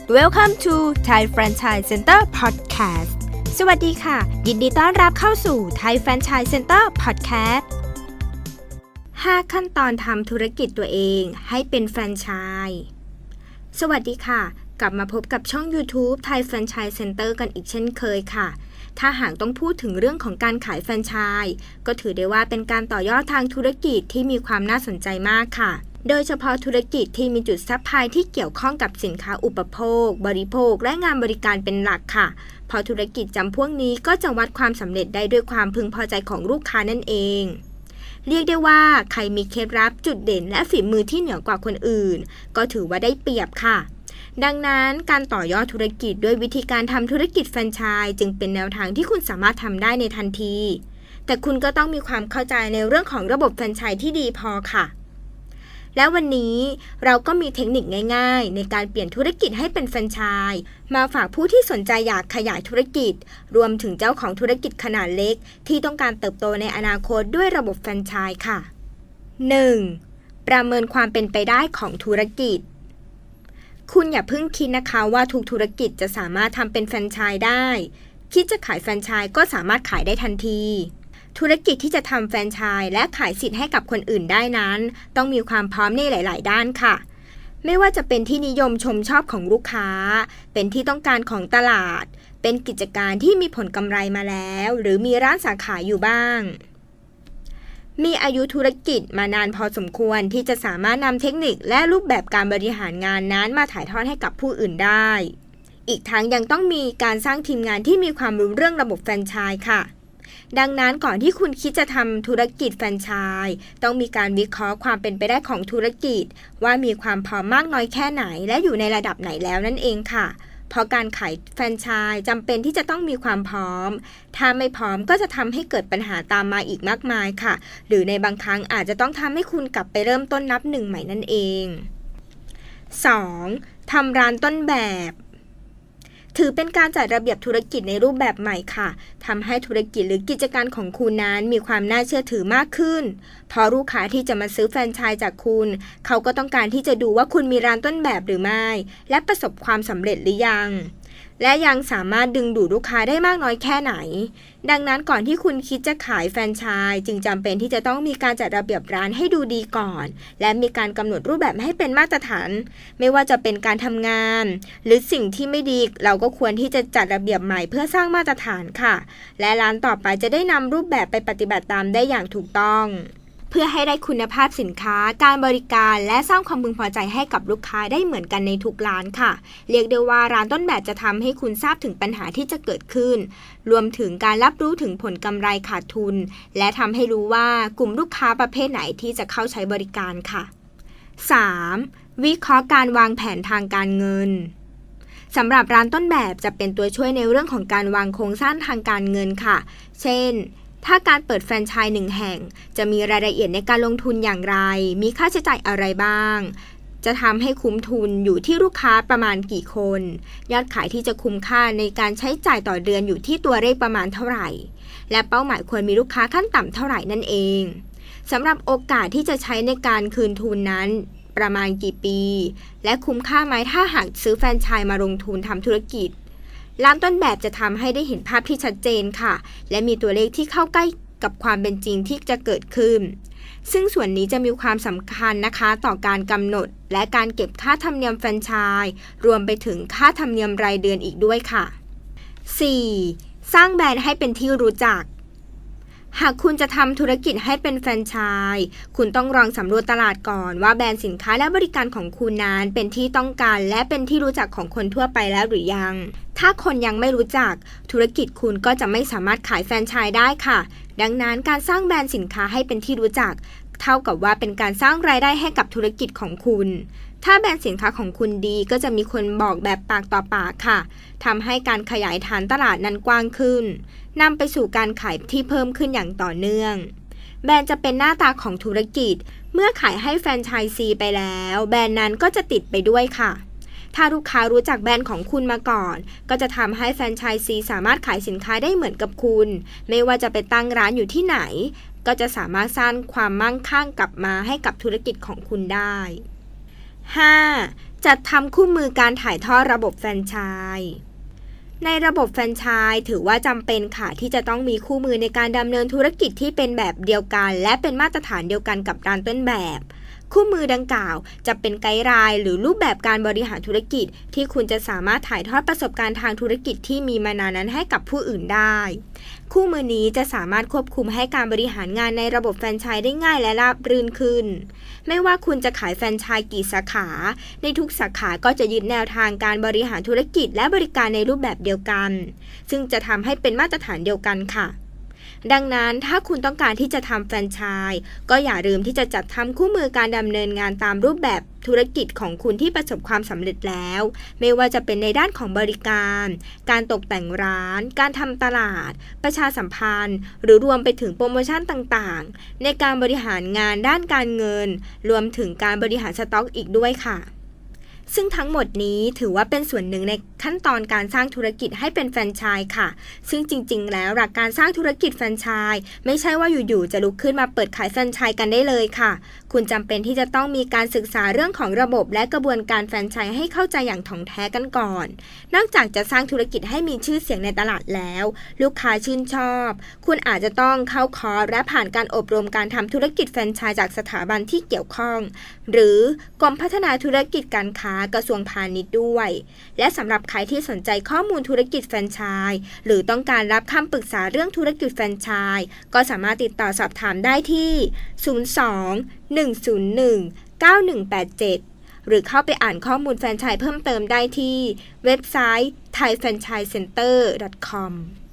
Welcome to Thai Franchise Center Podcast สวัสดีค่ะยินดีต้อนรับเข้าสู่ Thai Franchise Center Podcast 5 ขั้นตอนทำธุรกิจตัวเองให้เป็นแฟรนไชส์สวัสดีค่ะกลับมาพบกับช่อง YouTube Thai Franchise Center กันอีกเช่นเคยค่ะถ้าหากต้องพูดถึงเรื่องของการขายแฟรนไชส์ก็ถือได้ว่าเป็นการต่อยอดทางธุรกิจที่มีความน่าสนใจมากค่ะโดยเฉพาะธุรกิจที่มีจุดซัพพลายที่เกี่ยวข้องกับสินค้าอุปโภคบริโภคและงานบริการเป็นหลักค่ะเพราะธุรกิจจำพวกนี้ก็จะวัดความสำเร็จได้ด้วยความพึงพอใจของลูกค้านั่นเองเรียกได้ว่าใครมีเคล็ดลับจุดเด่นและฝีมือที่เหนือกว่าคนอื่นก็ถือว่าได้เปรียบค่ะดังนั้นการต่อยอดธุรกิจด้วยวิธีการทำธุรกิจแฟรนไชส์จึงเป็นแนวทางที่คุณสามารถทำได้ในทันทีแต่คุณก็ต้องมีความเข้าใจในเรื่องของระบบแฟรนไชส์ที่ดีพอค่ะและวันนี้เราก็มีเทคนิคง่ายๆในการเปลี่ยนธุรกิจให้เป็นแฟรนไชส์มาฝากผู้ที่สนใจอยากขยายธุรกิจรวมถึงเจ้าของธุรกิจขนาดเล็กที่ต้องการเติบโตในอนาคตด้วยระบบแฟรนไชส์ค่ะ 1. ประเมินความเป็นไปได้ของธุรกิจคุณอย่าเพิ่งคิดนะคะว่าทุกธุรกิจจะสามารถทำเป็นแฟรนไชส์ได้คิดจะขายแฟรนไชส์ก็สามารถขายได้ทันทีธุรกิจที่จะทำแฟรนไชส์และขายสิทธิ์ให้กับคนอื่นได้นั้นต้องมีความพร้อมในหลายๆด้านค่ะไม่ว่าจะเป็นที่นิยมชมชอบของลูกค้าเป็นที่ต้องการของตลาดเป็นกิจการที่มีผลกำไรมาแล้วหรือมีร้านสาขาอยู่บ้างมีอายุธุรกิจมานานพอสมควรที่จะสามารถนำเทคนิคและรูปแบบการบริหารงานนั้นมาถ่ายทอดให้กับผู้อื่นได้อีกทั้งยังต้องมีการสร้างทีมงานที่มีความรู้เรื่องระบบแฟรนไชส์ค่ะดังนั้นก่อนที่คุณคิดจะทำธุรกิจแฟรนไชส์ต้องมีการวิเคราะห์ความเป็นไปได้ของธุรกิจว่ามีความพร้อมมากน้อยแค่ไหนและอยู่ในระดับไหนแล้วนั่นเองค่ะเพราะการขายแฟรนไชส์จำเป็นที่จะต้องมีความพร้อมถ้าไม่พร้อมก็จะทำให้เกิดปัญหาตามมาอีกมากมายค่ะหรือในบางครั้งอาจจะต้องทำให้คุณกลับไปเริ่มต้นนับหนึ่งใหม่นั่นเอง 2. ทำร้านต้นแบบถือเป็นการจัดระเบียบธุรกิจในรูปแบบใหม่ค่ะทำให้ธุรกิจหรือกิจการของคุณนั้นมีความน่าเชื่อถือมากขึ้นเพราะลูกค้าที่จะมาซื้อแฟรนไชส์จากคุณเขาก็ต้องการที่จะดูว่าคุณมีร้านต้นแบบหรือไม่และประสบความสำเร็จหรือยังและยังสามารถดึงดูดลูกค้าได้มากน้อยแค่ไหนดังนั้นก่อนที่คุณคิดจะขายแฟรนไชส์จึงจำเป็นที่จะต้องมีการจัดระเบียบร้านให้ดูดีก่อนและมีการกำหนดรูปแบบให้เป็นมาตรฐานไม่ว่าจะเป็นการทำงานหรือสิ่งที่ไม่ดีเราก็ควรที่จะจัดระเบียบใหม่เพื่อสร้างมาตรฐานค่ะและร้านต่อไปจะได้นำรูปแบบไปปฏิบัติตามได้อย่างถูกต้องเพื่อให้ได้คุณภาพสินค้าการบริการและสร้างความพึงพอใจให้กับลูกค้าได้เหมือนกันในทุกร้านค่ะเรียกได้ว่าร้านต้นแบบจะทำให้คุณทราบถึงปัญหาที่จะเกิดขึ้นรวมถึงการรับรู้ถึงผลกำไรขาดทุนและทำให้รู้ว่ากลุ่มลูกค้าประเภทไหนที่จะเข้าใช้บริการค่ะ 3. วิเคราะห์การวางแผนทางการเงินสำหรับร้านต้นแบบจะเป็นตัวช่วยในเรื่องของการวางโครงสร้างทางการเงินค่ะเช่นถ้าการเปิดแฟรนไชส์1แห่งจะมีรายละเอียดในการลงทุนอย่างไรมีค่าใช้จ่ายอะไรบ้างจะทำให้คุ้มทุนอยู่ที่ลูกค้าประมาณกี่คนยอดขายที่จะคุ้มค่าในการใช้จ่ายต่อเดือนอยู่ที่ตัวเลขประมาณเท่าไหร่และเป้าหมายควรมีลูกค้าขั้นต่ำเท่าไหร่นั่นเองสำหรับโอกาสที่จะใช้ในการคืนทุนนั้นประมาณกี่ปีและคุ้มค่าไหมถ้าหากซื้อแฟรนไชส์มาลงทุนทำธุรกิจร้านต้นแบบจะทำให้ได้เห็นภาพที่ชัดเจนค่ะและมีตัวเลขที่เข้าใกล้กับความเป็นจริงที่จะเกิดขึ้นซึ่งส่วนนี้จะมีความสำคัญนะคะต่อการกำหนดและการเก็บค่าธรรมเนียมแฟรนไชส์รวมไปถึงค่าธรรมเนียมรายเดือนอีกด้วยค่ะ 4. สร้างแบรนด์ให้เป็นที่รู้จักหากคุณจะทำธุรกิจให้เป็นแฟรนไชส์คุณต้องลองสำรวจตลาดก่อนว่าแบรนด์สินค้าและบริการของคุณนั้นเป็นที่ต้องการและเป็นที่รู้จักของคนทั่วไปแล้วหรือยังถ้าคนยังไม่รู้จักธุรกิจคุณก็จะไม่สามารถขายแฟรนไชส์ได้ค่ะดังนั้นการสร้างแบรนด์สินค้าให้เป็นที่รู้จักเท่ากับว่าเป็นการสร้างรายได้ให้กับธุรกิจของคุณถ้าแบรนด์สินค้าของคุณดีก็จะมีคนบอกแบบปากต่อปากค่ะทำให้การขยายฐานตลาดนั้นกว้างขึ้นนำไปสู่การขายที่เพิ่มขึ้นอย่างต่อเนื่องแบรนด์จะเป็นหน้าตาของธุรกิจเมื่อขายให้แฟรนไชส์ซีไปแล้วแบรนด์นั้นก็จะติดไปด้วยค่ะถ้าลูกค้ารู้จักแบรนด์ของคุณมาก่อนก็จะทำให้แฟรนไชส์ซีสามารถขายสินค้าได้เหมือนกับคุณไม่ว่าจะไปตั้งร้านอยู่ที่ไหนก็จะสามารถสร้างความมั่งคั่งกลับมาให้กับธุรกิจของคุณได้ 5. จัดทำคู่มือการถ่ายทอดระบบแฟรนไชส์ในระบบแฟรนไชส์ถือว่าจำเป็นค่ะที่จะต้องมีคู่มือในการดำเนินธุรกิจที่เป็นแบบเดียวกันและเป็นมาตรฐานเดียวกันกับร้านต้นแบบคู่มือดังกล่าวจะเป็นไกด์ไลน์หรือรูปแบบการบริหารธุรกิจที่คุณจะสามารถถ่ายทอดประสบการณ์ทางธุรกิจที่มีมานานนั้นให้กับผู้อื่นได้คู่มือนี้จะสามารถควบคุมให้การบริหารงานในระบบแฟรนไชส์ได้ง่ายและราบรื่นขึ้นไม่ว่าคุณจะขายแฟรนไชส์กี่สาขาในทุกสาขาก็จะยึดแนวทางการบริหารธุรกิจและบริการในรูปแบบเดียวกันซึ่งจะทำให้เป็นมาตรฐานเดียวกันค่ะดังนั้นถ้าคุณต้องการที่จะทำแฟรนไชส์ก็อย่าลืมที่จะจัดทำคู่มือการดำเนินงานตามรูปแบบธุรกิจของคุณที่ประสบความสำเร็จแล้วไม่ว่าจะเป็นในด้านของบริการการตกแต่งร้านการทำตลาดประชาสัมพันธ์หรือรวมไปถึงโปรโมชั่นต่างๆในการบริหารงานด้านการเงินรวมถึงการบริหารสต็อกอีกด้วยค่ะซึ่งทั้งหมดนี้ถือว่าเป็นส่วนหนึ่งในขั้นตอนการสร้างธุรกิจให้เป็นแฟรนไชส์ค่ะซึ่งจริงๆแล้วหลักการสร้างธุรกิจแฟรนไชส์ไม่ใช่ว่าอยู่ๆจะลุกขึ้นมาเปิดขายแฟรนไชส์กันได้เลยค่ะคุณจำเป็นที่จะต้องมีการศึกษาเรื่องของระบบและกระบวนการแฟรนไชส์ให้เข้าใจอย่างถ่องแท้กันก่อนนอกจากจะสร้างธุรกิจให้มีชื่อเสียงในตลาดแล้วลูกค้าชื่นชอบคุณอาจจะต้องเข้าคอร์สและผ่านการอบรมการทำธุรกิจแฟรนไชส์จากสถาบันที่เกี่ยวข้องหรือกรมพัฒนาธุรกิจการค้ากระทรวงพาณิชย์ด้วยและสำหรับใครที่สนใจข้อมูลธุรกิจแฟรนไชส์หรือต้องการรับคำปรึกษาเรื่องธุรกิจแฟรนไชส์ก็สามารถติดต่อสอบถามได้ที่02-101-9187หรือเข้าไปอ่านข้อมูลแฟรนไชส์เพิ่มเติมได้ที่เว็บไซต์ thaifranchisecenter.com